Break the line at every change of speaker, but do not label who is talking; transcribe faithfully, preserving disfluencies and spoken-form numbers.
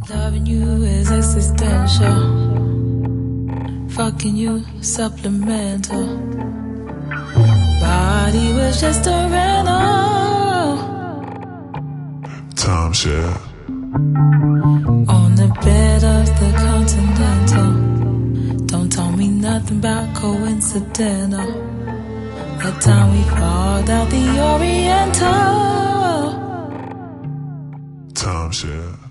Loving you is existential. Fucking you supplemental. Body was just a rental.
Timeshare.
On the bed of the Continental. Don't tell me nothing about coincidental. The time we fought out the Oriental.
Timeshare.